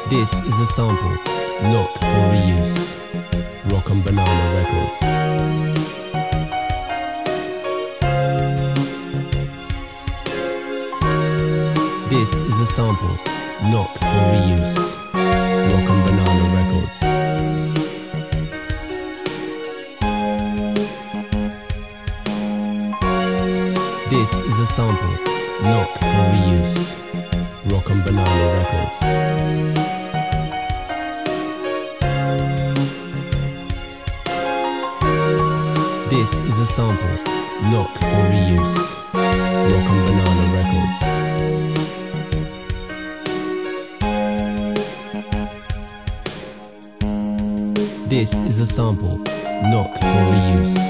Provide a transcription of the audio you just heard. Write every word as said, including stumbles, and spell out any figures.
This is a sample, not for reuse. Rock and Banana Records. This is a sample, not for reuse. Rock and Banana Records. This is a sample, not for reuse. Rock and Banana Records. This is a sample, not for reuse. Rock and Banana Records. This is a sample, not for reuse.